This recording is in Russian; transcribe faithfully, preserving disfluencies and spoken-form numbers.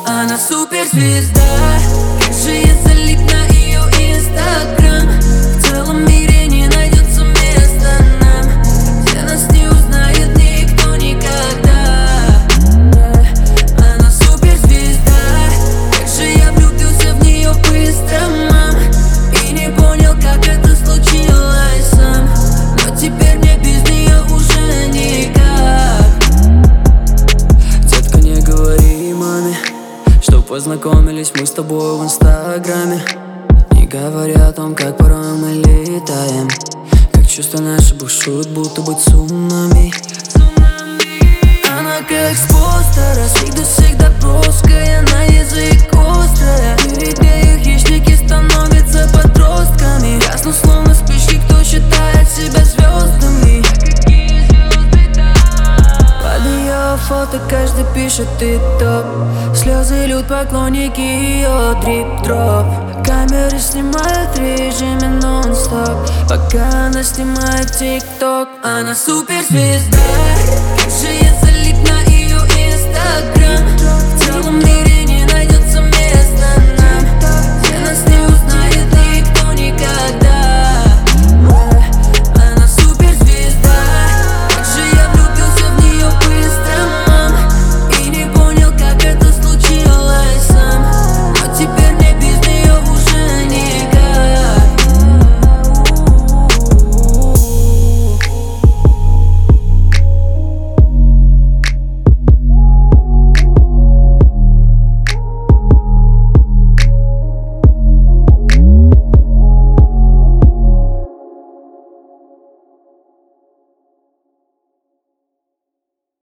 Она суперзвезда, как же я залип на ее инстаграм. В целом мире не найдется места нам, где нас не узнает никто никогда. Она суперзвезда, как же я влюбился в нее быстро, мам, и не понял, как это случилось сам. Но теперь мне без нее уже никак. Детка, не говори маме, что познакомились мы с тобой в инстаграме. Не говоря о том, как порой мы летаем, как чувства наши бушуют, будто бы цунами. Она как с постера, всегда, всегда броская, на язык острая. Перед нею хищники становятся подростками. Ясно, словно спички, кто считает себя звездами. Под ее фото каждый пишет «ты топ». Слезы льют поклонники ее дрип-дроп. Камеры снимают в режиме нон-стоп, пока она снимает тик-ток. Она суперзвезда, как же